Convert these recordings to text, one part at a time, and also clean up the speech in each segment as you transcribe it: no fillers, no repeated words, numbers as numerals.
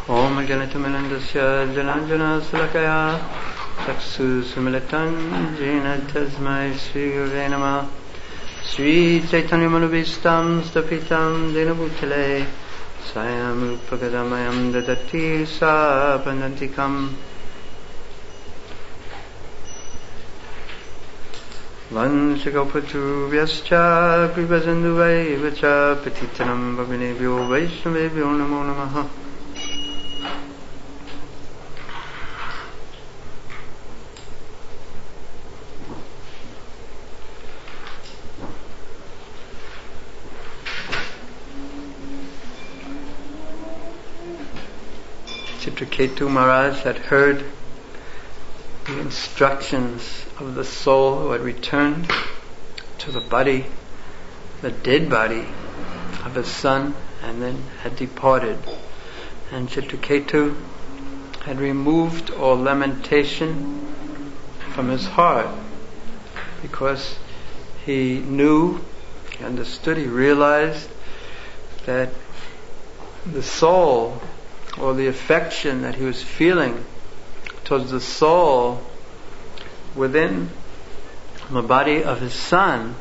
Om Ganatamanandasya Jananjana Salakaya Chaksu Sumilitan Jena Tasmai Sri Gurve Namah Sri Chaitanya Manubhistam Stapitam Dena Bhutale Sayam Upagadamayam Dadati Sapanantikam Vanshakapatu Vyascha Kripasandhu Vaivacha Patitanam Bhavinebhyo Vaishnavebhyo Namo Namaha. Chitraketu Maharaj had heard the instructions of the soul who had returned to the body, the dead body of his son, and then had departed. And Chitraketu had removed all lamentation from his heart because he knew, he understood, he realized that the soul, or the affection that he was feeling towards the soul within the body of his son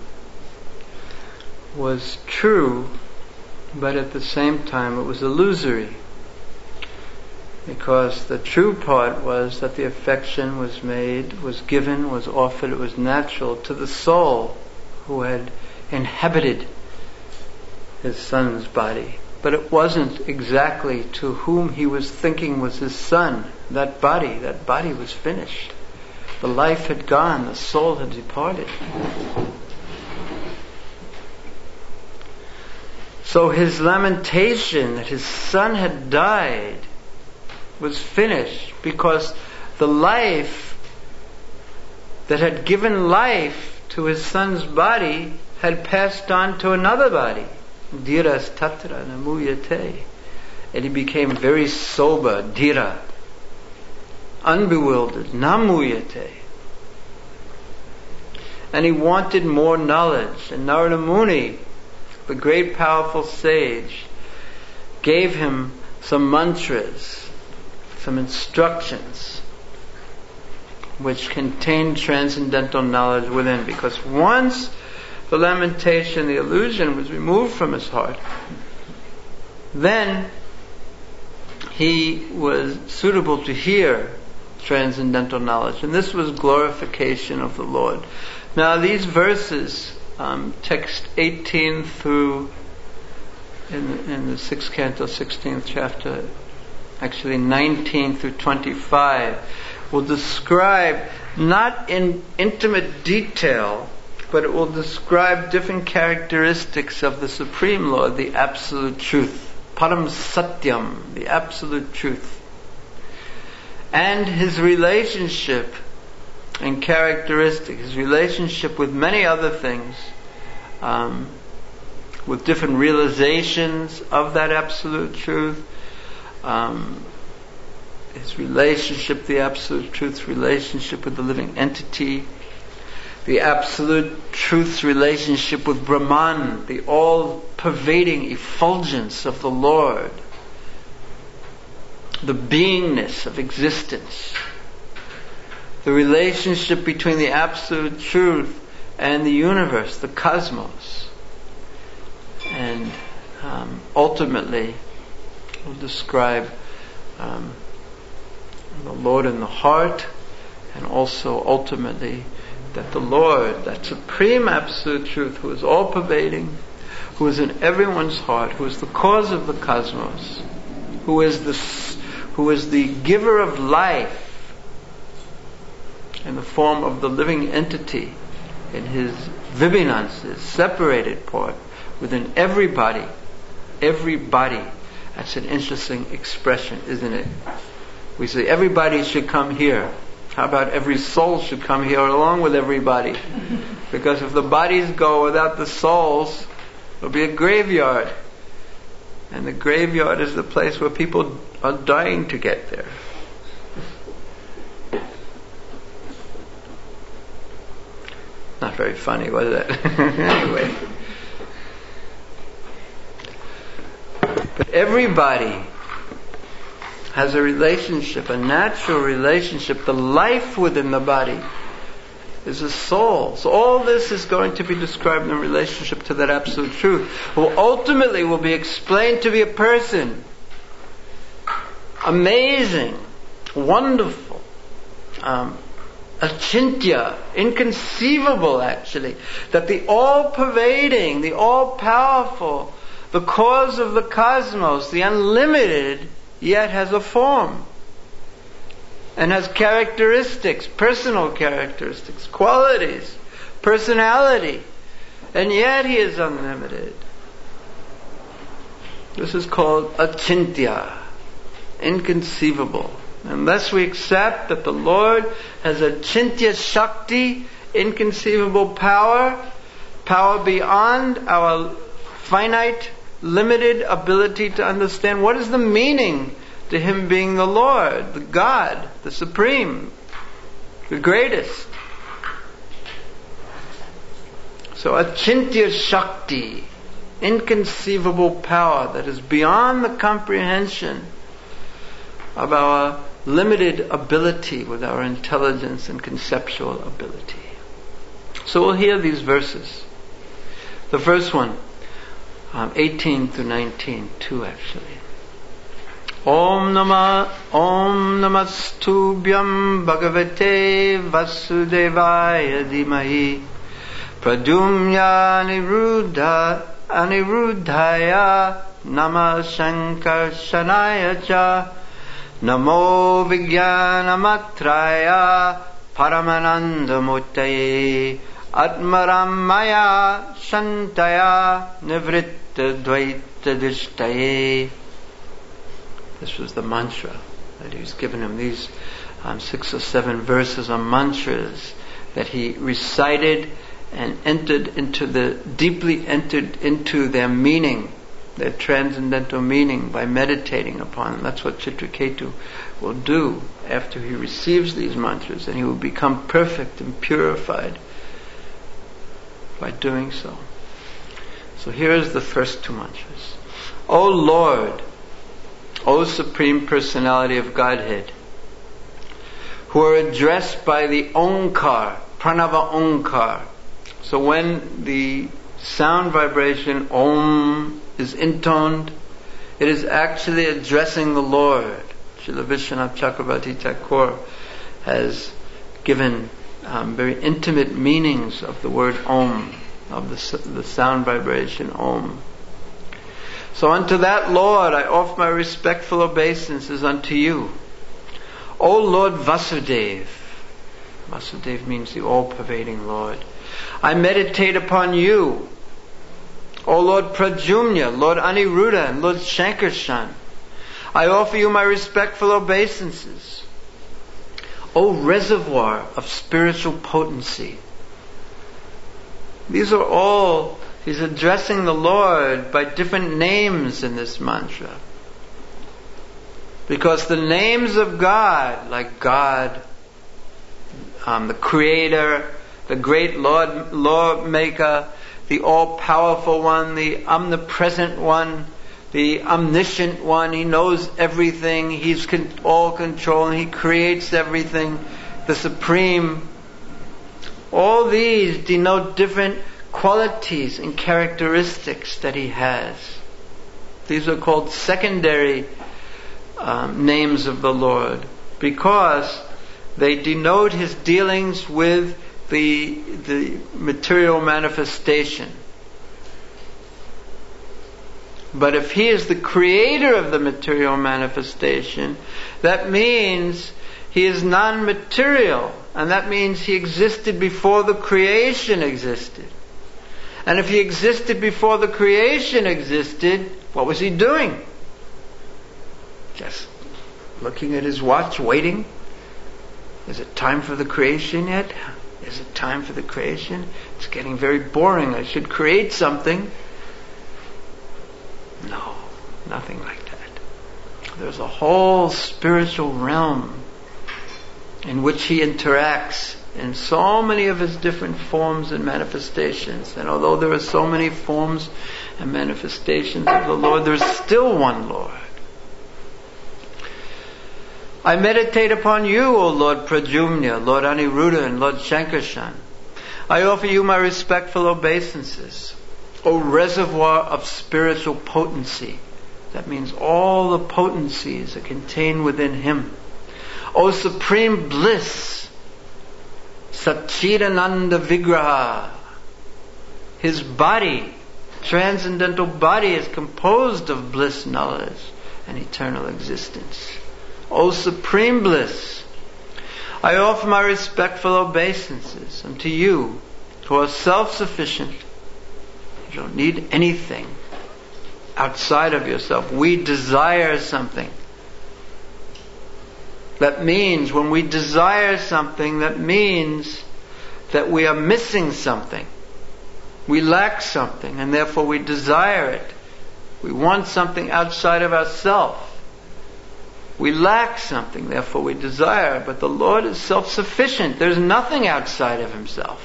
was true, but at the same time it was illusory, because the true part was that the affection was made, was given, was offered, it was natural to the soul who had inhabited his son's body. But it wasn't exactly to whom he was thinking was his son. That body was finished. The life had gone, the soul had departed. So his lamentation that his son had died was finished, because the life that had given life to his son's body had passed on to another body. Dhiras tatra namuyate. And he became very sober, dhira, unbewildered, namuyate. And he wanted more knowledge. And Narada Muni, the great powerful sage, gave him some mantras, some instructions, which contained transcendental knowledge within. Because once the lamentation, the illusion was removed from his heart, then he was suitable to hear transcendental knowledge. And this was glorification of the Lord. Now these verses, text 18 through, in the 6th canto, 16th chapter, actually 19 through 25, will describe, not in intimate detail, but it will describe different characteristics of the Supreme Lord, the Absolute Truth. Param Satyam, the Absolute Truth. And his relationship and characteristics, his relationship with many other things, with different realizations of that Absolute Truth, his relationship, the Absolute Truth's relationship with the living entity, the Absolute Truth's relationship with Brahman, the all-pervading effulgence of the Lord, the beingness of existence, the relationship between the Absolute Truth and the universe, the cosmos, and ultimately we'll describe the Lord in the heart, and also ultimately that the Lord, that Supreme Absolute Truth, who is all-pervading, who is in everyone's heart, who is the cause of the cosmos, who is the giver of life in the form of the living entity in his vibhinans, his separated part, within everybody. Everybody. That's an interesting expression, isn't it? We say everybody should come here. How about every soul should come here along with everybody? Because if the bodies go without the souls, it'll be a graveyard. And the graveyard is the place where people are dying to get there. Not very funny, was it? Anyway. But everybody has a relationship, a natural relationship. The life within the body is a soul. So all this is going to be described in relationship to that absolute truth, who ultimately will be explained to be a person. Amazing, wonderful, achintya, inconceivable actually, that the all-pervading, the all-powerful, the cause of the cosmos, the unlimited, yet has a form and has characteristics, personal characteristics, qualities, personality, and yet he is unlimited. This is called achintya, inconceivable. Unless we accept that the Lord has achintya shakti, inconceivable power, power beyond our finite, limited ability to understand what is the meaning to Him being the Lord, the God, the Supreme, the greatest. So achintya shakti, inconceivable power that is beyond the comprehension of our limited ability with our intelligence and conceptual ability. So we'll hear these verses. The first one, 18 through 19, 2 actually. Om Namastubhyam Bhagavate Vasudevaya Dhimahi Pradumya Aniruddhaya Nama Shankarshanaya Cha Namo Vijnanamatraya Paramananda Murtaye Atmaramaya Shantaya Nivritta Dvaita Dishtaye. This was the mantra that he was giving him. These 6 or 7 verses are mantras that he recited and deeply entered into their meaning, their transcendental meaning, by meditating upon them. That's what Chitraketu will do after he receives these mantras, and he will become perfect and purified by doing so. So here is the first 2 mantras. O Lord, O Supreme Personality of Godhead, who are addressed by the Onkar, Pranava Onkar. So when the sound vibration Om is intoned, it is actually addressing the Lord. Srila Vishwanath Chakravarti Thakur has given very intimate meanings of the word Om, of the sound vibration Om. So unto that Lord I offer my respectful obeisances unto you. O Lord Vasudev. Vasudev means the all-pervading Lord. I meditate upon you. O Lord Prajumya, Lord Aniruddha, and Lord Shankarshan. I offer you my respectful obeisances. O reservoir of spiritual potency. These are all, he's addressing the Lord by different names in this mantra. Because the names of God, like God, the Creator, the great Lawmaker, the all-powerful one, the omnipresent one, the omniscient one, he knows everything, he's all controlling, he creates everything, the Supreme. All these denote different qualities and characteristics that he has. These are called secondary names of the Lord, because they denote his dealings with the material manifestation. But if he is the creator of the material manifestation, that means he is non-material, and that means he existed before the creation existed. And if he existed before the creation existed, what was he doing? Just looking at his watch, waiting? Is it time for the creation yet? Is it time for the creation? It's getting very boring. I should create something. No, nothing like that. There's a whole spiritual realm in which he interacts in so many of his different forms and manifestations. And although there are so many forms and manifestations of the Lord, there's still one Lord. I meditate upon you, O Lord Pradyumna, Lord Aniruddha, and Lord Shankarshan. I offer you my respectful obeisances, O reservoir of spiritual potency. That means all the potencies are contained within him. O supreme bliss, Satchidananda Vigraha. His body, transcendental body, is composed of bliss, knowledge, and eternal existence. O supreme bliss, I offer my respectful obeisances unto you, who are self-sufficient. You don't need anything outside of yourself. We desire something. That means when we desire something, that means that we are missing something. We lack something, and therefore we desire it. We want something outside of ourselves. We lack something, therefore we desire. But the Lord is self-sufficient. There's nothing outside of himself.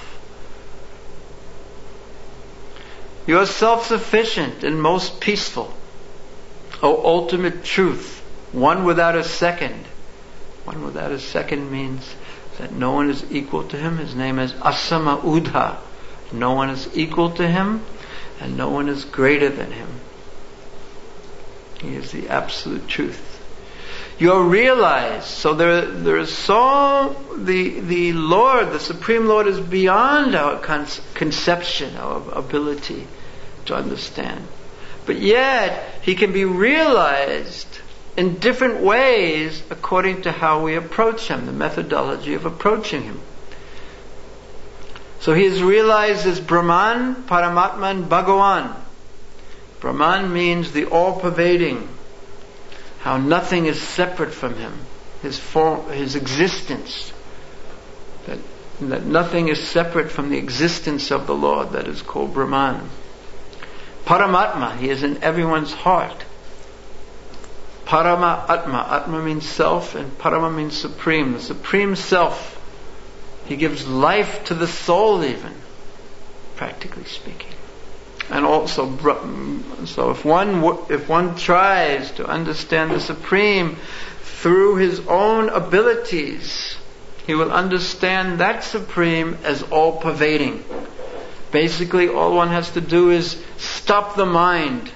You are self-sufficient and most peaceful. O ultimate truth, one without a second. One without a second means that no one is equal to him. His name is Asama Udha. No one is equal to him, and no one is greater than him. He is the absolute truth. You are realized. So there is the Lord, the Supreme Lord, is beyond our conception, our ability to understand. But yet, he can be realized in different ways according to how we approach him, the methodology of approaching him. So he is realized as Brahman, Paramatma, and Bhagavan. Brahman means the all-pervading, how nothing is separate from him, his form, his existence. That nothing is separate from the existence of the Lord. That is called Brahman. Paramatma, he is in everyone's heart. Parama Atma. Atma means self, and Parama means supreme. The supreme self. He gives life to the soul, even, practically speaking. And also, so if one tries to understand the Supreme through his own abilities, he will understand that Supreme as all-pervading. Basically, all one has to do is stop the mind.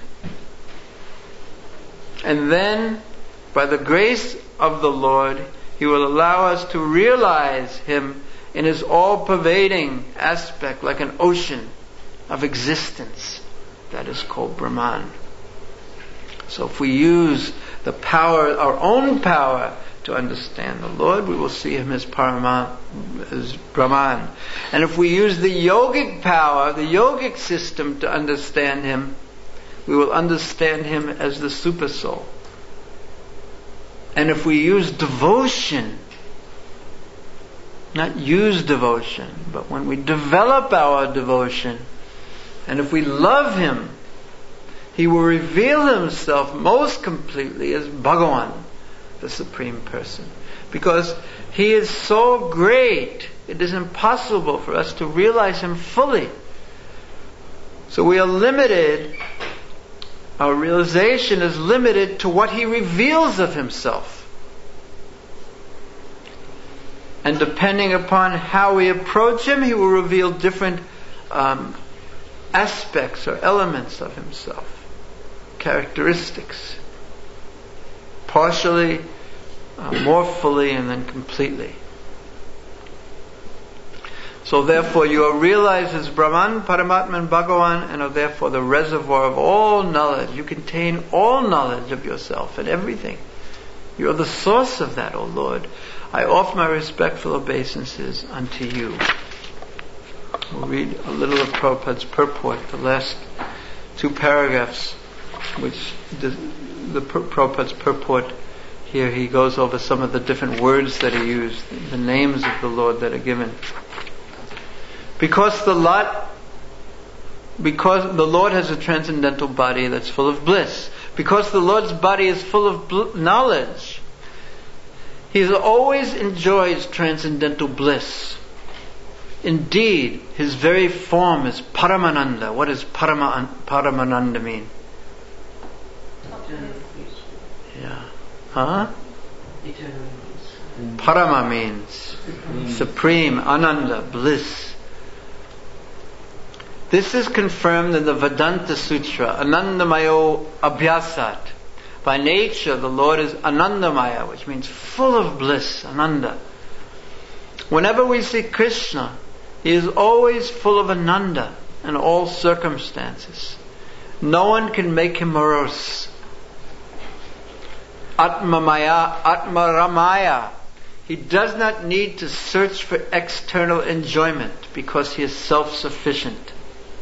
And then, by the grace of the Lord, he will allow us to realize him in his all-pervading aspect, like an ocean of existence. That is called Brahman. So if we use the power, our own power, to understand the Lord, we will see him as as Brahman. And if we use the yogic power, the yogic system, to understand him, we will understand him as the super soul. And if we use devotion, not use devotion, but when we develop our devotion, and if we love him, he will reveal himself most completely as Bhagavan, the Supreme Person. Because he is so great, it is impossible for us to realize him fully. So we are limited, our realization is limited to what he reveals of himself. And depending upon how we approach him, he will reveal different aspects or elements of himself, characteristics, partially, more fully, and then completely. So therefore you are realized as Brahman, Paramatma, and Bhagavan, and are therefore the reservoir of all knowledge. You contain all knowledge of yourself and everything. You are the source of that, O Lord. I offer my respectful obeisances unto you. We'll read a little of Prabhupada's purport, the last two paragraphs, which the Prabhupada's purport here, he goes over some of the different words that he used, the names of the Lord that are given. Because the Lord has a transcendental body that's full of bliss. Because the Lord's body is full of knowledge, he always enjoys transcendental bliss. Indeed, his very form is Paramananda. What does Paramananda mean? Yeah. Huh? Parama means supreme, Ananda, bliss. This is confirmed in the Vedanta Sutra, Anandamayo Abhyasat. By nature, the Lord is Anandamaya, which means full of bliss, Ananda. Whenever we see Krishna, He is always full of Ananda in all circumstances. No one can make Him morose. Atmamaya, Atmaramaya. He does not need to search for external enjoyment because He is self-sufficient.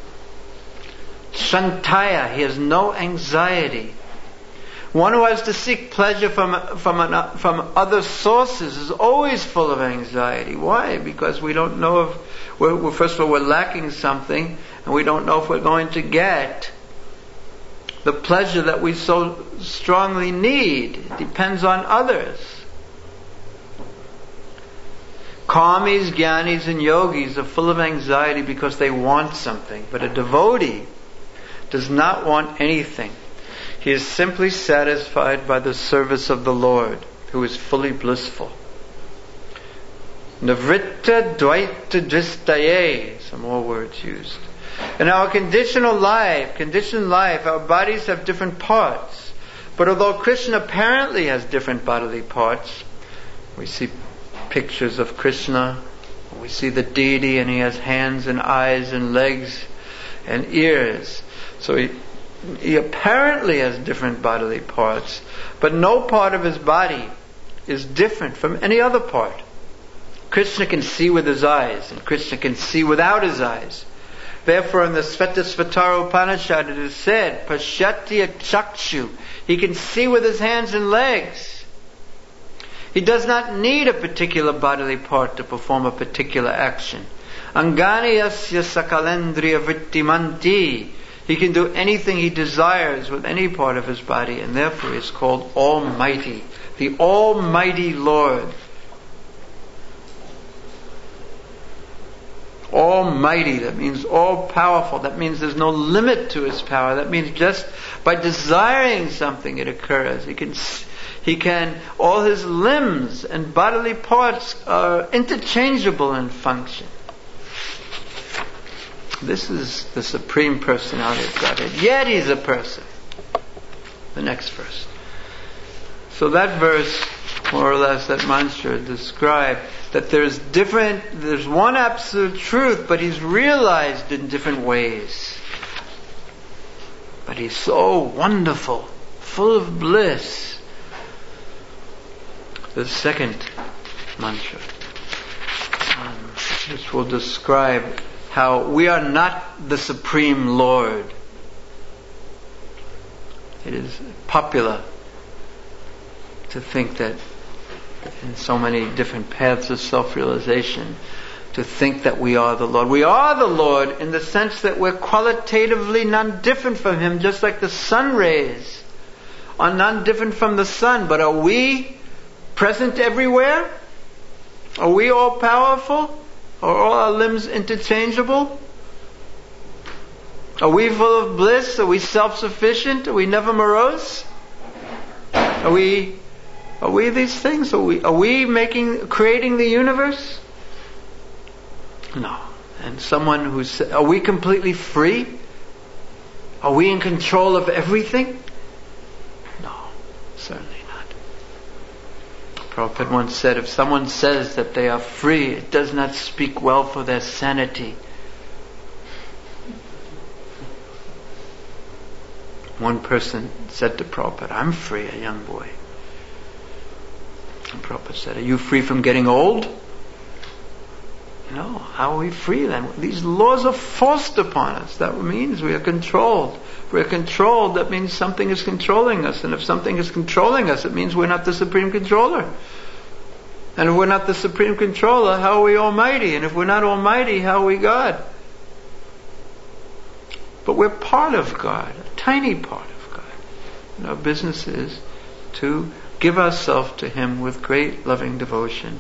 Shantaya, He has no anxiety. One who has to seek pleasure from other sources is always full of anxiety. Why? Because we don't know if, first of all, we're lacking something, and we don't know if we're going to get the pleasure that we so strongly need. It depends on others. Karmis, Jnanis, and Yogis are full of anxiety because they want something. But a devotee does not want anything. He is simply satisfied by the service of the Lord, who is fully blissful. Navritta Dvaita Dristaye, some more words used. In our conditioned life, our bodies have different parts. But although Krishna apparently has different bodily parts, we see pictures of Krishna, we see the deity, and He has hands and eyes and legs and ears. So He apparently has different bodily parts, but no part of His body is different from any other part. Krishna can see with His eyes, and Krishna can see without His eyes. Therefore, in the Svetasvatara Upanishad it is said, Pashyati Chakshu. He can see with his hands and legs. He does not need a particular bodily part to perform a particular action. Angani yasya sakalendriya vittimanti. He can do anything He desires with any part of His body, and therefore He is called Almighty, the Almighty Lord. Almighty, that means all-powerful. That means there's no limit to His power. That means just by desiring something it occurs. He can, all His limbs and bodily parts are interchangeable in function. This is the Supreme Personality of Godhead. Yet He's a person. The next verse. So that verse, more or less, that mantra described that there's one absolute truth, but He's realized in different ways. But He's so wonderful, full of bliss. The second mantra, which will describe how we are not the Supreme Lord. It is popular to think that in so many different paths of self-realization, to think that we are the Lord. We are the Lord in the sense that we're qualitatively none different from Him, just like the sun rays are none different from the sun. But are we present everywhere? Are we all powerful? Are all our limbs interchangeable? Are we full of bliss? Are we self-sufficient? Are we never morose? Are we these things? Are we creating the universe? No. And someone are we completely free? Are we in control of everything? No, certainly not. Prabhupada once said, if someone says that they are free, it does not speak well for their sanity. One person said to Prabhupada, I'm free, a young boy. And Prabhupada said, are you free from getting old? No, how are we free then? These laws are forced upon us. That means we are controlled. If we're controlled, that means something is controlling us. And if something is controlling us, it means we're not the Supreme Controller. And if we're not the Supreme Controller, how are we Almighty? And if we're not Almighty, how are we God? But we're part of God, a tiny part of God. And our business is to give ourselves to Him with great loving devotion.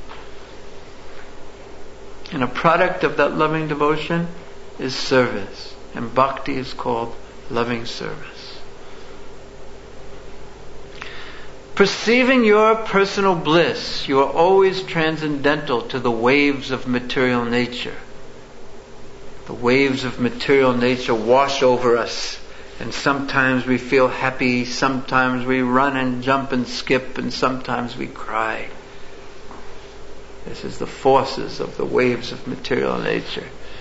And a product of that loving devotion is service. And bhakti is called loving service. Perceiving your personal bliss, you are always transcendental to the waves of material nature. The waves of material nature wash over us, and sometimes we feel happy, sometimes we run and jump and skip, and sometimes we cry. This is the forces of the waves of material nature.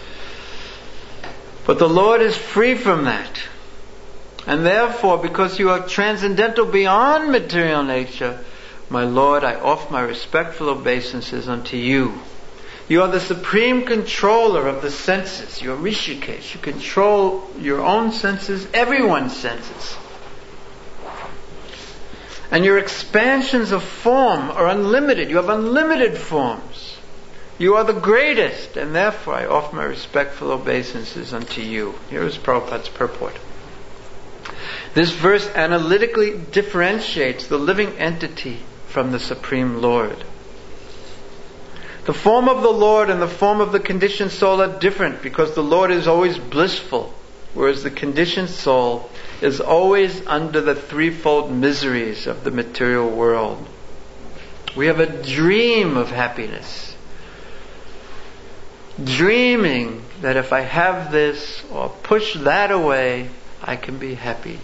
But the Lord is free from that. And therefore, because you are transcendental beyond material nature, my Lord, I offer my respectful obeisances unto you. You are the supreme controller of the senses. You are Rishikesh. You control your own senses, everyone's senses. And your expansions of form are unlimited. You have unlimited forms. You are the greatest, and therefore I offer my respectful obeisances unto you. Here is Prabhupada's purport. This verse analytically differentiates the living entity from the Supreme Lord. The form of the Lord and the form of the conditioned soul are different because the Lord is always blissful, whereas the conditioned soul is always under the threefold miseries of the material world. We have a dream of happiness. Dreaming that if I have this or push that away, I can be happy.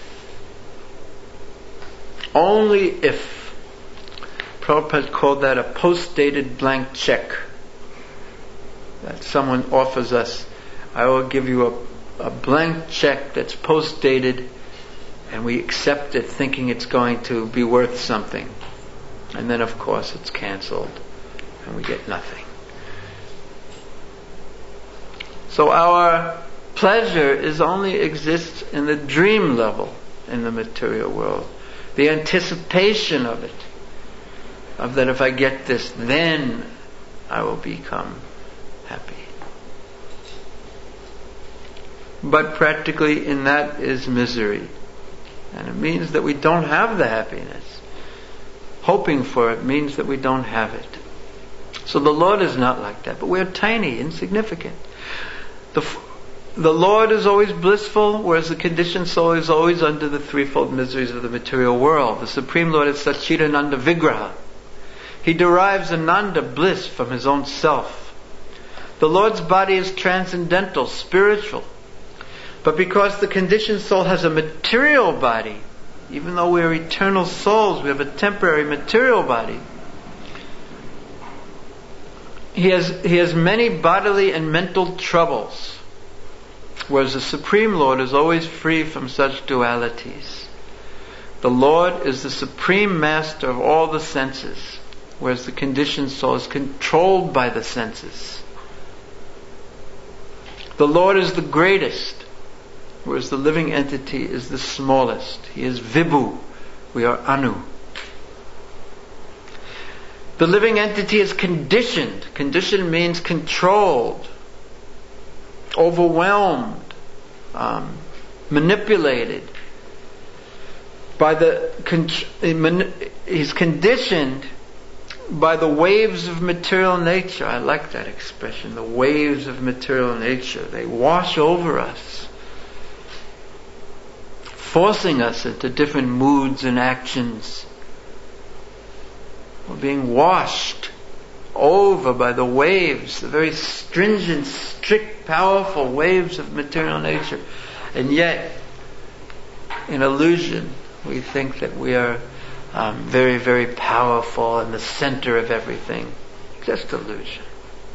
Only if. Prabhupada called that a post-dated blank check. That someone offers us, I will give you a blank check that's post-dated, and we accept it thinking it's going to be worth something. And then of course it's cancelled and we get nothing. So our pleasure only exists in the dream level in the material world. The anticipation of it. Of that if I get this, then I will become happy. But practically in that is misery. And it means that we don't have the happiness. Hoping for it means that we don't have it. So the Lord is not like that. But we are tiny, insignificant. The Lord is always blissful, whereas the conditioned soul is always under the threefold miseries of the material world. The Supreme Lord is Satchidananda Vigraha. He derives Ananda bliss from His own self. The Lord's body is transcendental, spiritual. But because the conditioned soul has a material body, even though we are eternal souls, we have a temporary material body. He has many bodily and mental troubles. Whereas the Supreme Lord is always free from such dualities. The Lord is the supreme master of all the senses, whereas the conditioned soul is controlled by the senses. The Lord is the greatest, whereas the living entity is the smallest. He is Vibhu, we are Anu. The living entity is conditioned. Conditioned means controlled, overwhelmed, manipulated by he's conditioned by the waves of material nature. I like that expression, the waves of material nature. They wash over us, forcing us into different moods and actions. We're being washed over by the waves, the very stringent, strict, powerful waves of material nature. And yet, in illusion, we think that we are very, very powerful in the center of everything. Just illusion.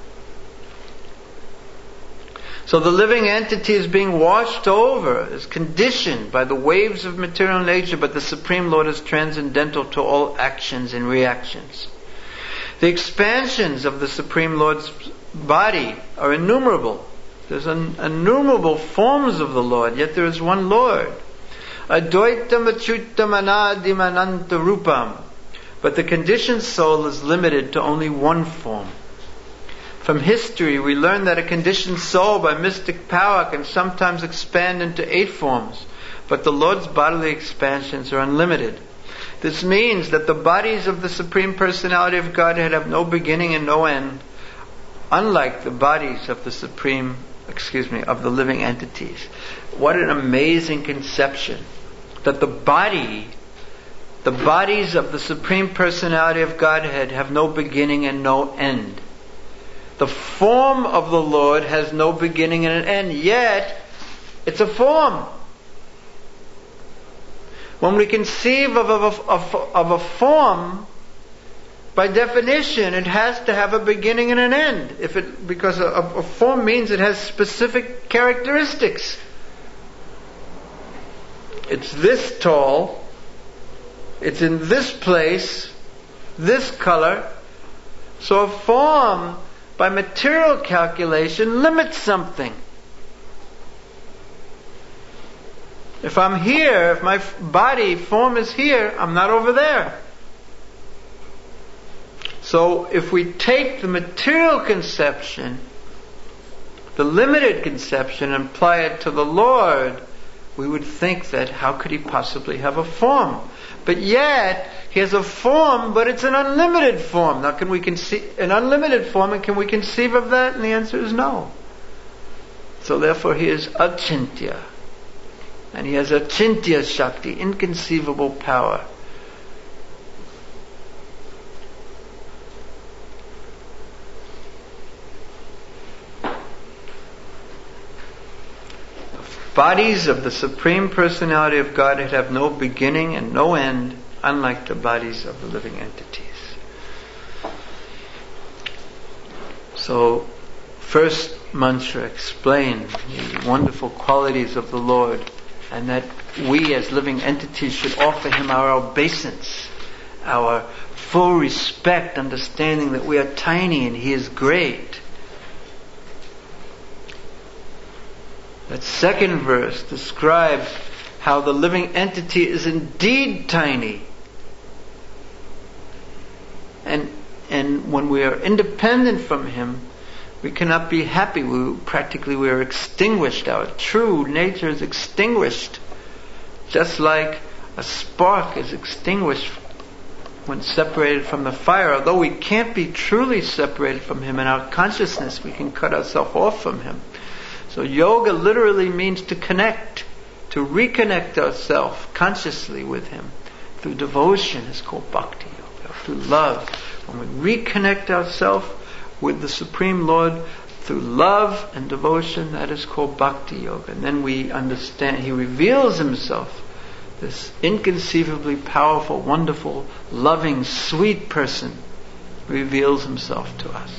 So the living entity is being washed over, is conditioned by the waves of material nature, but the Supreme Lord is transcendental to all actions and reactions. The expansions of the Supreme Lord's body are innumerable. There's innumerable forms of the Lord, yet there is one Lord. Advaitam achyutam anadim ananta rupam. But the conditioned soul is limited to only one form. From history, we learn that a conditioned soul by mystic power can sometimes expand into 8 forms, but the Lord's bodily expansions are unlimited. This means that the bodies of the Supreme Personality of Godhead have no beginning and no end, unlike the bodies of of the living entities. What an amazing conception. That the The bodies of the Supreme Personality of Godhead have no beginning and no end. The form of the Lord has no beginning and an end, yet it's a form. When we conceive of a form, by definition, it has to have a beginning and an end. Because a form means it has specific characteristics. It's this tall, it's in this place, this color. So a form, by material calculation, limits something. If I'm here, if my body form is here, I'm not over there. So if we take the material conception, the limited conception, and apply it to the Lord, we would think that how could He possibly have a form? But yet, He has a form, but it's an unlimited form. Now can we conceive an unlimited form, and can we conceive of that? And the answer is no. So therefore He is Achintya. And He has Achintya Shakti, inconceivable power. Bodies of the Supreme Personality of Godhead have no beginning and no end, unlike the bodies of the living entities. So, first mantra explains the wonderful qualities of the Lord, and that we as living entities should offer Him our obeisance, our full respect, understanding that we are tiny and He is great. That second verse describes how the living entity is indeed tiny. And when we are independent from Him, we cannot be happy. We are extinguished. Our true nature is extinguished. Just like a spark is extinguished when separated from the fire. Although we can't be truly separated from Him in our consciousness, we can cut ourselves off from Him. So yoga literally means to connect, to reconnect ourselves consciously with Him. Through devotion is called bhakti yoga. Through love. When we reconnect ourselves with the Supreme Lord through love and devotion, that is called bhakti yoga. And then we understand, He reveals Himself, this inconceivably powerful, wonderful, loving, sweet person reveals Himself to us.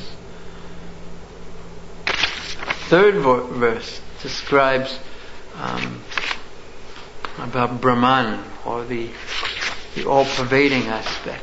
Third verse describes about Brahman, or the all-pervading aspect.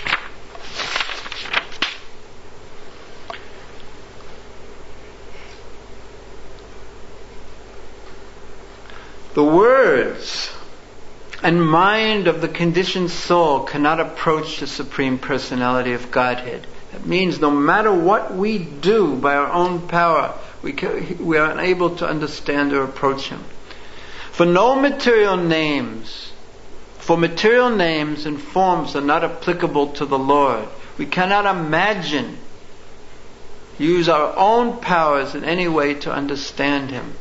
The words and mind of the conditioned soul cannot approach the Supreme Personality of Godhead. That means no matter what we do by our own power, we are unable to understand or approach Him. For material names and forms are not applicable to the Lord. We cannot use our own powers in any way to understand Him.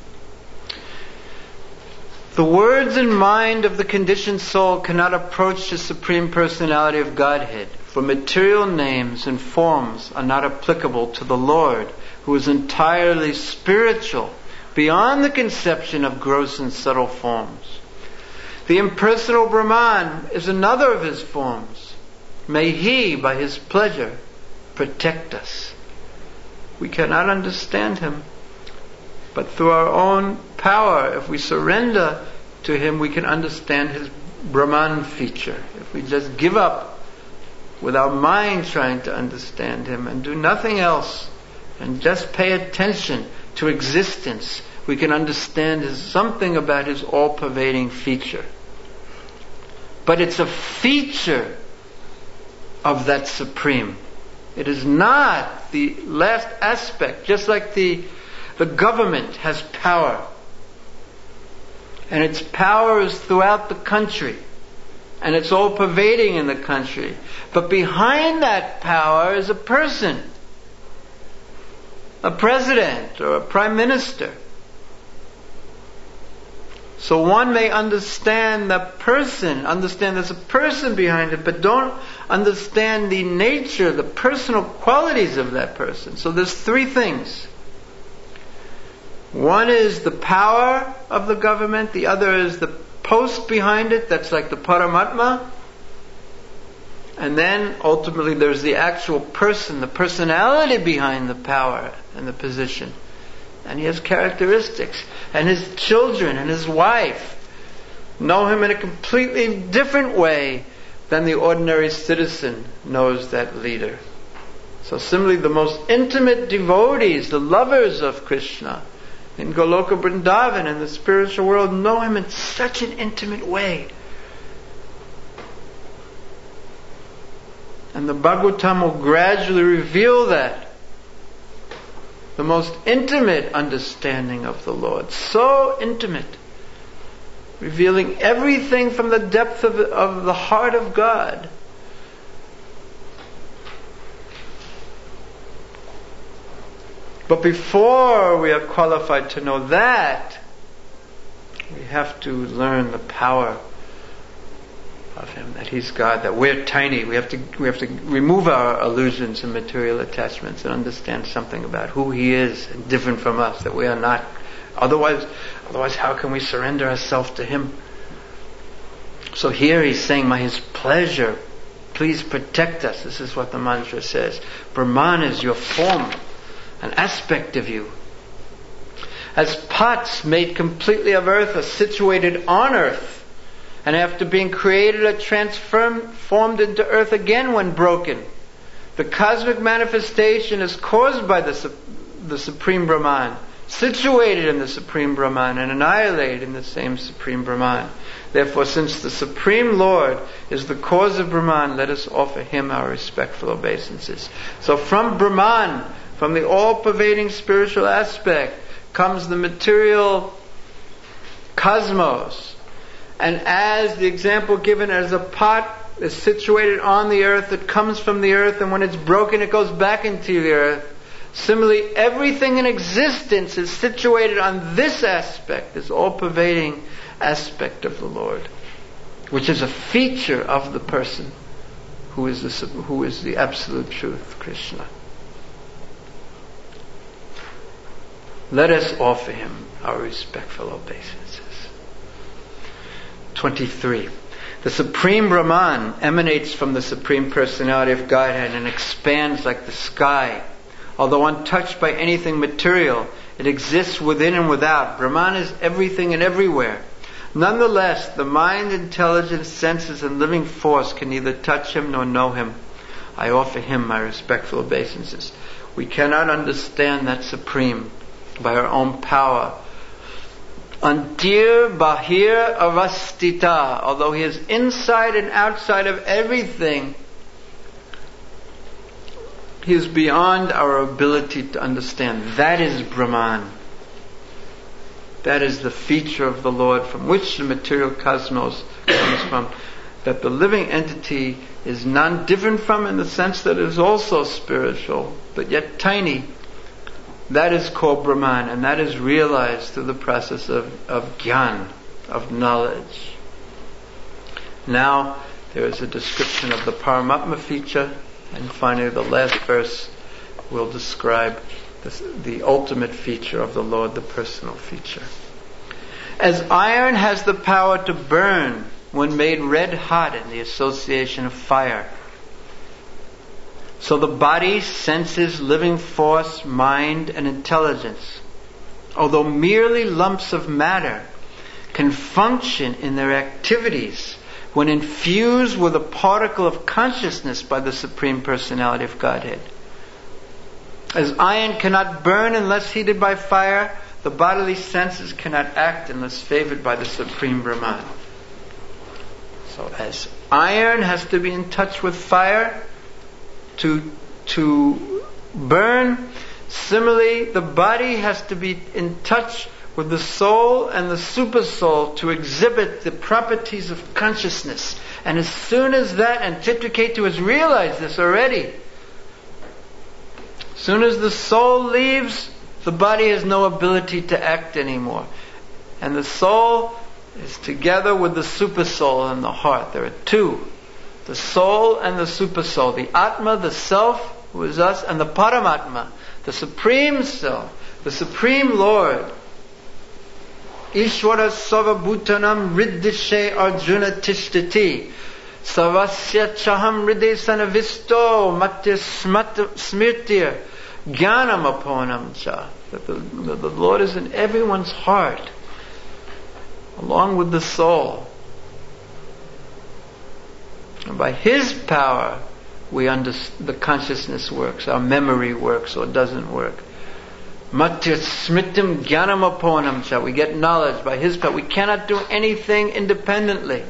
The words and mind of the conditioned soul cannot approach the Supreme Personality of Godhead, for material names and forms are not applicable to the Lord, who is entirely spiritual, beyond the conception of gross and subtle forms. The impersonal Brahman is another of His forms. May He, by His pleasure, protect us. We cannot understand Him, but through our own power, if we surrender to Him, we can understand His Brahman feature. If we just give up with our mind trying to understand Him and do nothing else and just pay attention to existence, we can understand something about His all-pervading feature. But it's a feature of that Supreme. It is not the last aspect. Just like the government has power, and its power is throughout the country, and it's all pervading in the country. But behind that power is a person, a president or a prime minister. So one may understand the person, understand there's a person behind it, but don't understand the nature, the personal qualities of that person. So there's three things. One is the power of the government, the other is the post behind it, that's like the Paramatma. And then ultimately there's the actual person, the personality behind the power and the position. And he has characteristics. And his children and his wife know him in a completely different way than the ordinary citizen knows that leader. So similarly, the most intimate devotees, the lovers of Krishna, in Goloka Vrindavan, in the spiritual world, know him in such an intimate way. And the Bhagavatam will gradually reveal that. The most intimate understanding of the Lord. So intimate. Revealing everything from the depth of the heart of God. But before we are qualified to know that, we have to learn the power of him, that he's God, that we're tiny. We have to remove our illusions and material attachments and understand something about who he is and different from us, that we are not. Otherwise how can we surrender ourselves to him? So here he's saying, by his pleasure, please protect us. This is what the mantra says. Brahman is your form, an aspect of you. As pots made completely of earth are situated on earth, and after being created are transformed into earth again when broken. The cosmic manifestation is caused by the Supreme Brahman, situated in the Supreme Brahman, and annihilated in the same Supreme Brahman. Therefore, since the Supreme Lord is the cause of Brahman, let us offer him our respectful obeisances. So from Brahman, from the all-pervading spiritual aspect, comes the material cosmos. And as the example given, as a pot is situated on the earth, it comes from the earth, and when it's broken it goes back into the earth. Similarly, everything in existence is situated on this aspect, this all-pervading aspect of the Lord, which is a feature of the person who is the absolute truth, Krishna. Let us offer him our respectful obeisances. 23. The Supreme Brahman emanates from the Supreme Personality of Godhead and expands like the sky. Although untouched by anything material, it exists within and without. Brahman is everything and everywhere. Nonetheless, the mind, intelligence, senses, and living force can neither touch him nor know him. I offer him my respectful obeisances. We cannot understand that Supreme by our own power. Antir Bahir Avastita, although he is inside and outside of everything, he is beyond our ability to understand. That is Brahman. That is the feature of the Lord from which the material cosmos comes from. That the living entity is none different from, in the sense that it is also spiritual, but yet tiny. That is called Brahman, and that is realized through the process of Gyan, of knowledge. Now, there is a description of the Paramatma feature, and finally the last verse will describe the ultimate feature of the Lord, the personal feature. As iron has the power to burn when made red hot in the association of fire, so the body, senses, living force, mind, and intelligence, although merely lumps of matter, can function in their activities when infused with a particle of consciousness by the Supreme Personality of Godhead. As iron cannot burn unless heated by fire, the bodily senses cannot act unless favored by the Supreme Brahman. So as iron has to be in touch with fire to burn, similarly the body has to be in touch with the soul and the super soul to exhibit the properties of consciousness. And as soon as that, and Chitraketu has realized this already, as soon as the soul leaves, the body has no ability to act anymore. And the soul is together with the supersoul and the heart. There are two. The soul and the supersoul. The Atma, the self, who is us, and the Paramatma, the supreme self, the supreme Lord. Ishvara Sava Bhutanam Riddhishe Arjuna Tishtati Savasya Chaham Riddhe Sanavisto Matya Smirtir Jnanam Aponam Cha. That the Lord is in everyone's heart, along with the soul. And by His power, the consciousness works, our memory works or doesn't work. Matya Smritim Jnanam Aponam Cha. We get knowledge by His power. We cannot do anything independently.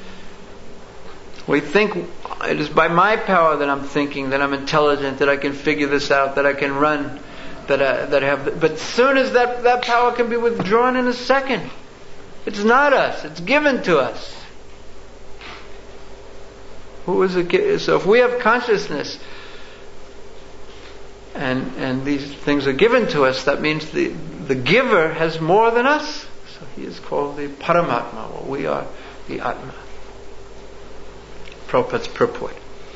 We think it is by my power that I'm thinking, that I'm intelligent, that I can figure this out, that I can run, that I have. But soon as that power can be withdrawn in a second, it's not us. It's given to us. Who is it? So if we have consciousness, and these things are given to us, that means the giver has more than us. So he is called the Paramatma, or we are the Atma. Prabhupada's purport.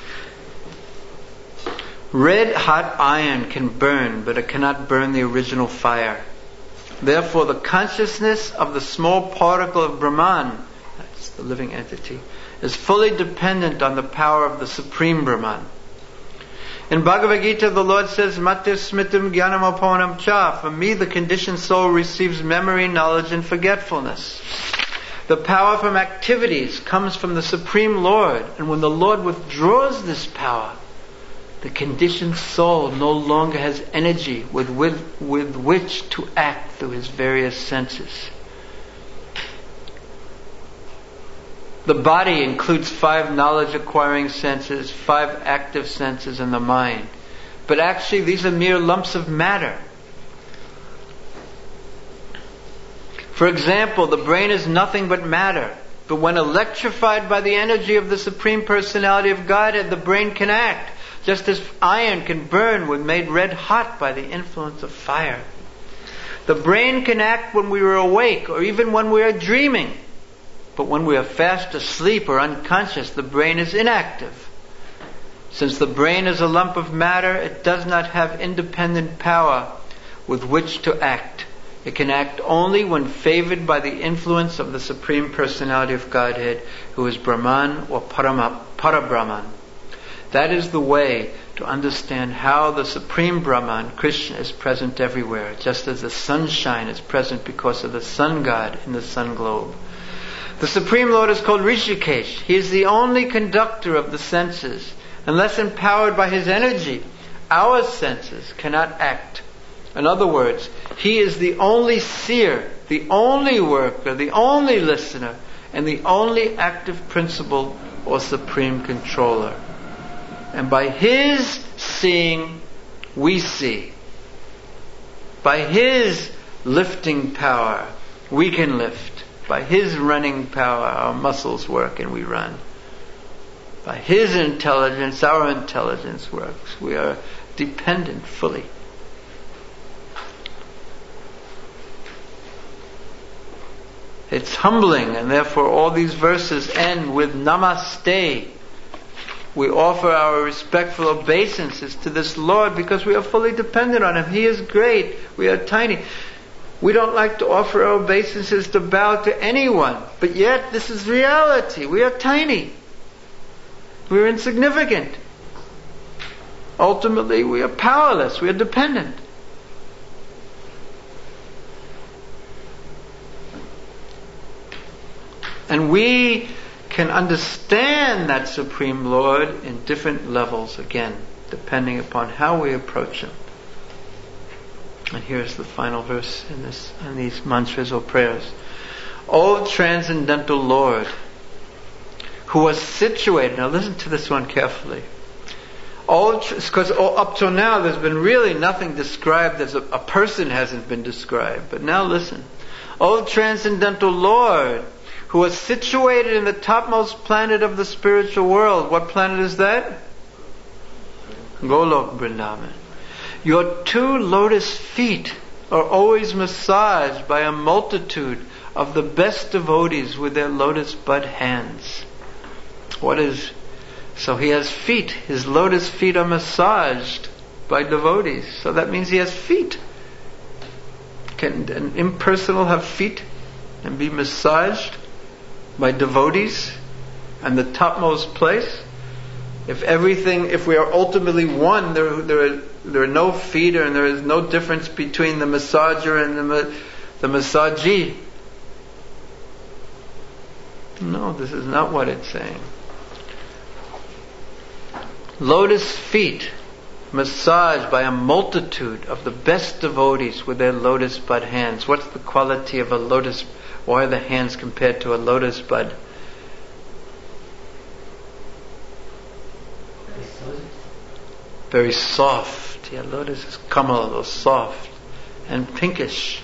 Red hot iron can burn, but it cannot burn the original fire. Therefore, the consciousness of the small particle of Brahman, that's the living entity, is fully dependent on the power of the Supreme Brahman. In Bhagavad Gita, the Lord says, Matya Smritim Jnanam Aponam Cha. For me, the conditioned soul receives memory, knowledge, and forgetfulness. The power from activities comes from the Supreme Lord, and when the Lord withdraws this power, the conditioned soul no longer has energy with which to act through his various senses. The body includes 5 knowledge-acquiring senses, 5 active senses, and the mind. But actually, these are mere lumps of matter. For example, the brain is nothing but matter. But when electrified by the energy of the Supreme Personality of Godhead, the brain can act, just as iron can burn when made red hot by the influence of fire. The brain can act when we are awake, or even when we are dreaming. But when we are fast asleep or unconscious, the brain is inactive. Since the brain is a lump of matter, it does not have independent power with which to act. It can act only when favored by the influence of the Supreme Personality of Godhead, who is Brahman or Parabrahman. That is the way to understand how the Supreme Brahman, Krishna, is present everywhere, just as the sunshine is present because of the sun god in the sun globe. The Supreme Lord is called Rishikesh. He is the only conductor of the senses. Unless empowered by His energy, our senses cannot act. In other words, He is the only seer, the only worker, the only listener, and the only active principle or supreme controller. And by His seeing, we see. By His lifting power, we can lift. By His running power, our muscles work and we run. By His intelligence, our intelligence works. We are dependent fully. It's humbling, and therefore all these verses end with Namaste. We offer our respectful obeisances to this Lord because we are fully dependent on Him. He is great. We are tiny. We don't like to offer our obeisances to bow to anyone, but yet this is reality. We are tiny. We are insignificant. Ultimately, we are powerless. We are dependent. And we can understand that Supreme Lord in different levels, again, depending upon how we approach Him. And here's the final verse in these mantras or prayers. O Transcendental Lord, who was situated, now listen to this one carefully. Because up till now there's been really nothing described as a person hasn't been described. But now listen. O Transcendental Lord, who was situated in the topmost planet of the spiritual world. What planet is that? Golok Vrindavan. Your 2 lotus feet are always massaged by a multitude of the best devotees with their lotus bud hands. So he has feet. His lotus feet are massaged by devotees. So that means he has feet. Can an impersonal have feet and be massaged by devotees and the topmost place? If we are ultimately one, there are no feet, and there is no difference between the massager and the massagee. No, this is not what it's saying. Lotus feet massaged by a multitude of the best devotees with their lotus bud hands. What's the quality of a lotus? Why are the hands compared to a lotus bud? Very soft. Yeah, lotus is kamal, or soft and pinkish.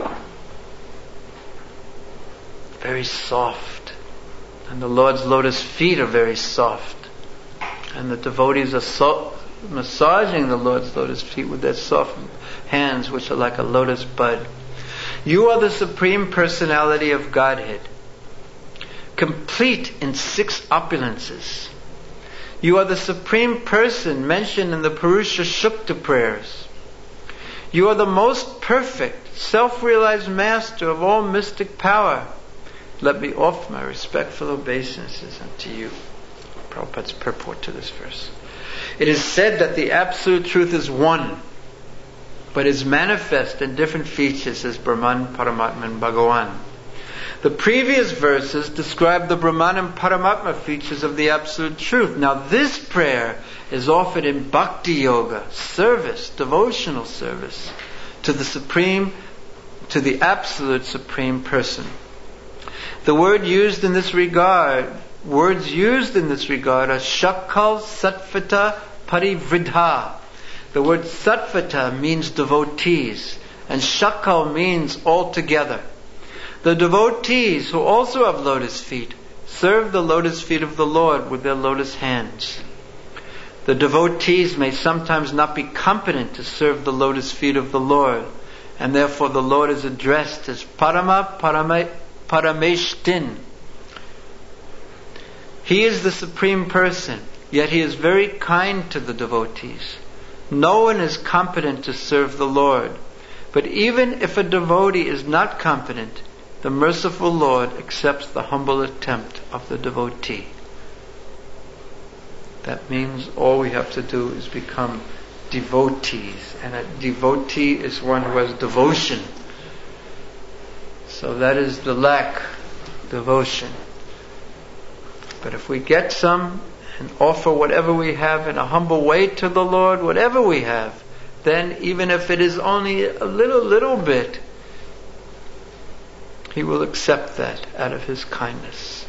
Very soft. And the Lord's lotus feet are very soft. And the devotees are massaging the Lord's lotus feet with their soft hands, which are like a lotus bud. You are the Supreme Personality of Godhead, complete in 6 opulences. You are the Supreme Person mentioned in the Purusha Shukta prayers. You are the most perfect, self-realized master of all mystic power. Let me offer my respectful obeisances unto you. Prabhupada's purport to this verse. It is said that the Absolute Truth is one, but is manifest in different features as Brahman, Paramatma, and Bhagavan. The previous verses describe the Brahman and Paramatma features of the Absolute Truth. Now this prayer is offered in Bhakti Yoga, service, devotional service, to the Absolute Supreme Person. The words used in this regard are Shakal Satvata Parivridha. The word Satvata means devotees, and Shakal means altogether. The devotees, who also have lotus feet, serve the lotus feet of the Lord with their lotus hands. The devotees may sometimes not be competent to serve the lotus feet of the Lord, and therefore the Lord is addressed as Parameshtin. He is the Supreme Person, yet He is very kind to the devotees. No one is competent to serve the Lord, but even if a devotee is not competent, the merciful Lord accepts the humble attempt of the devotee. That means all we have to do is become devotees, and a devotee is one who has devotion. So that is the lack, devotion. But if we get some and offer whatever we have in a humble way to the Lord, whatever we have, then even if it is only a little bit, He will accept that out of His kindness.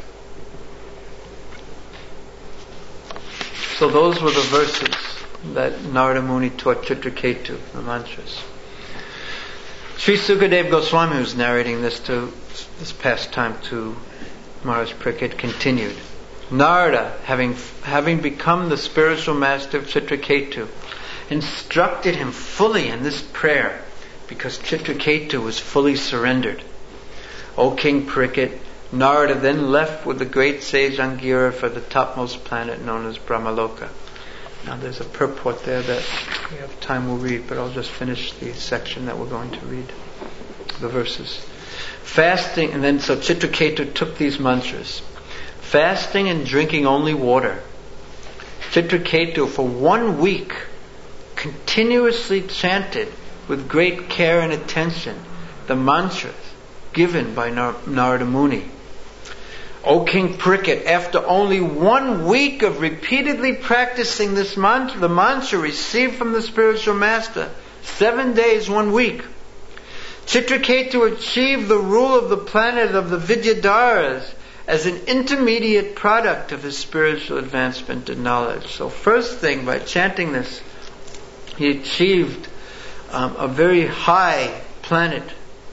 So those were the verses that Narada Muni taught Chitraketu, the mantras. Sri Sukadeva Goswami, who's narrating this past time to Maharaj Parikshit, continued. Narada, having become the spiritual master of Chitraketu, instructed him fully in this prayer, because Chitraketu was fully surrendered. O King Parikshit, Narada then left with the great sage Angira for the topmost planet known as Brahmaloka. Now there's a purport there that if we have time we'll read, but I'll just finish the section that we're going to read, the verses. Fasting, and then so Chitraketu took these mantras. Fasting and drinking only water. Chitraketu for 1 week continuously chanted with great care and attention the mantras given by Narada Muni. O King Parikshit, after only 1 week of repeatedly practicing this mantra, the mantra received from the spiritual master, 7 days, 1 week, Chitraketu achieved the rule of the planet of the Vidyadharas as an intermediate product of his spiritual advancement and knowledge. So first thing, by chanting this, he achieved a very high planet.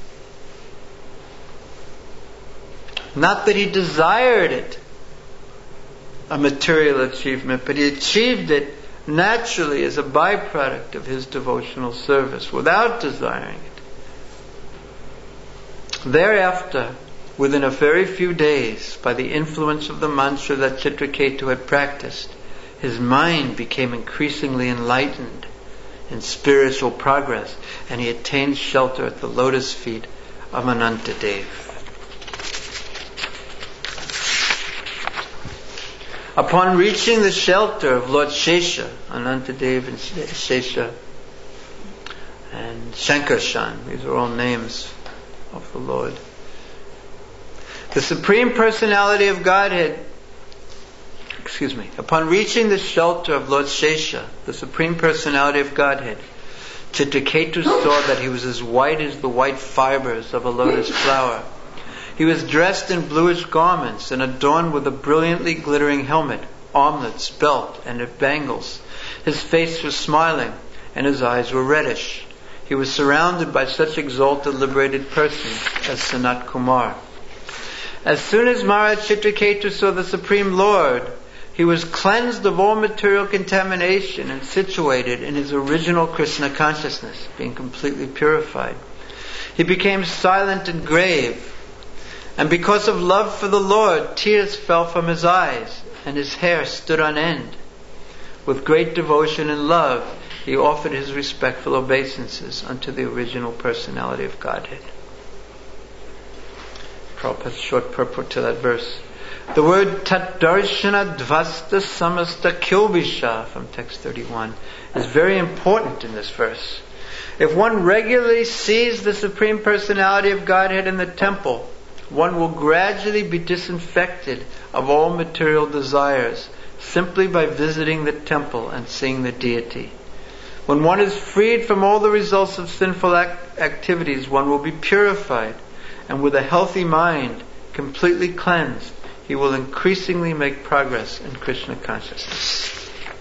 Not that he desired it, a material achievement, but he achieved it naturally as a byproduct of his devotional service, without desiring it. Thereafter, within a very few days, by the influence of the mantra that Chitraketu had practiced, his mind became increasingly enlightened in spiritual progress, and he attained shelter at the lotus feet of Anantadev. Upon reaching the shelter of Lord Shesha, Anantadev and Shesha and Shankarshan, these are all names of the Lord. The Supreme Personality of Godhead, upon reaching the shelter of Lord Shesha, the Supreme Personality of Godhead, Chitraketu saw that he was as white as the white fibers of a lotus flower. He was dressed in bluish garments and adorned with a brilliantly glittering helmet, armlets, belt, and bangles. His face was smiling, and his eyes were reddish. He was surrounded by such exalted, liberated persons as Sanat Kumar. As soon as Maharaj Chitraketu saw the Supreme Lord, he was cleansed of all material contamination and situated in his original Krishna consciousness, being completely purified. He became silent and grave, and because of love for the Lord, tears fell from his eyes, and his hair stood on end. With great devotion and love, he offered his respectful obeisances unto the original personality of Godhead. Prabhupada's short purport to that verse. The word tat darshana dvasta samasta kilbisha from text 31 is very important in this verse. If one regularly sees the Supreme Personality of Godhead in the temple, one will gradually be disinfected of all material desires simply by visiting the temple and seeing the deity. When one is freed from all the results of sinful activities, one will be purified, and with a healthy mind, completely cleansed, he will increasingly make progress in Krishna consciousness.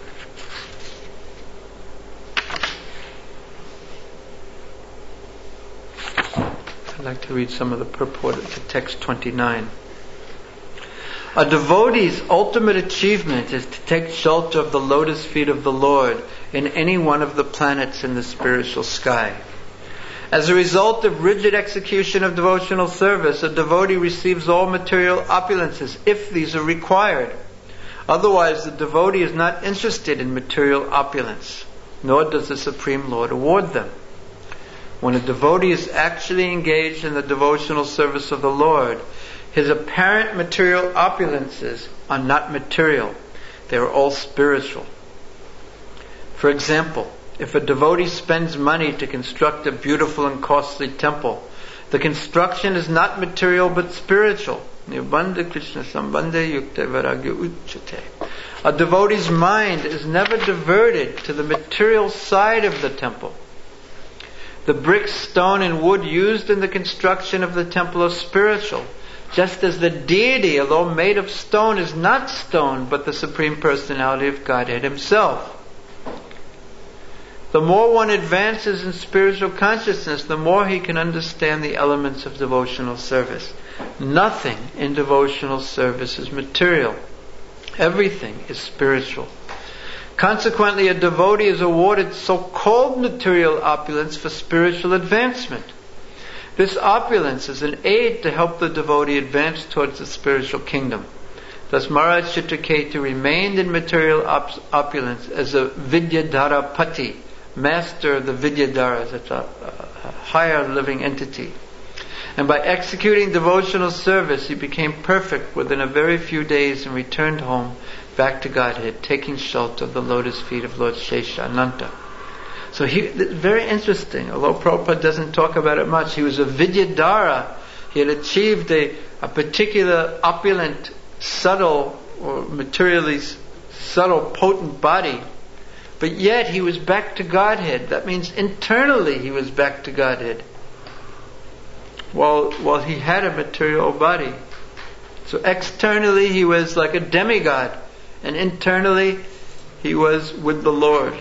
I'd like to read some of the purport to text 29. A devotee's ultimate achievement is to take shelter of the lotus feet of the Lord in any one of the planets in the spiritual sky. As a result of rigid execution of devotional service, a devotee receives all material opulences, if these are required. Otherwise, the devotee is not interested in material opulence, nor does the Supreme Lord award them. When a devotee is actually engaged in the devotional service of the Lord, his apparent material opulences are not material. They are all spiritual. For example, if a devotee spends money to construct a beautiful and costly temple, the construction is not material but spiritual. A devotee's mind is never diverted to the material side of the temple. The bricks, stone, and wood used in the construction of the temple are spiritual, just as the deity, although made of stone, is not stone, but the Supreme Personality of Godhead Himself. The more one advances in spiritual consciousness, the more he can understand the elements of devotional service. Nothing in devotional service is material. Everything is spiritual. Consequently, a devotee is awarded so-called material opulence for spiritual advancement. This opulence is an aid to help the devotee advance towards the spiritual kingdom. Thus, Maharaj Chitraketu remained in material opulence as a Vidyadhara Pati, master of the Vidyadharas, that's a higher living entity. And by executing devotional service, he became perfect within a very few days and returned home back to Godhead, taking shelter of the lotus feet of Lord Shesha Ananta. So very interesting, although Prabhupada doesn't talk about it much, he was a Vidyadhara. He had achieved a particular opulent, subtle, or materially subtle, potent body. But yet he was back to Godhead. That means internally he was back to Godhead. While he had a material body. So externally he was like a demigod. And internally he was with the Lord.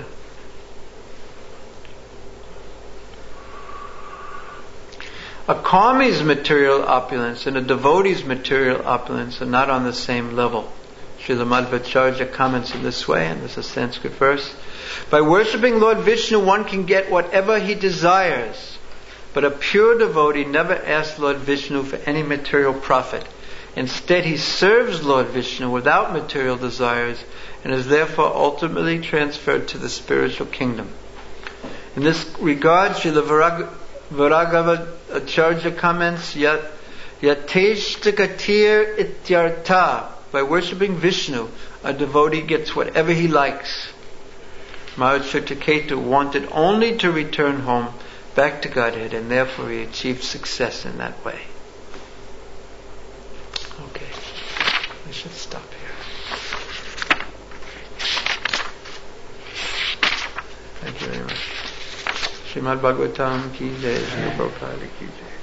A karmi's material opulence and a devotee's material opulence are not on the same level. Srila Madhvacharya comments in this way, and this is a Sanskrit verse. By worshipping Lord Vishnu, one can get whatever he desires. But a pure devotee never asks Lord Vishnu for any material profit. Instead, he serves Lord Vishnu without material desires and is therefore ultimately transferred to the spiritual kingdom. In this regard, Srila Varagavacharya comments, Yateshtakatir ityartha. By worshipping Vishnu, a devotee gets whatever he likes. Maharaj Chitraketu wanted only to return home back to Godhead, and therefore he achieved success in that way. Okay, I should stop here. Thank you very much. Srimad Bhagavatam ki jai, Srila Prabhupada ki jai.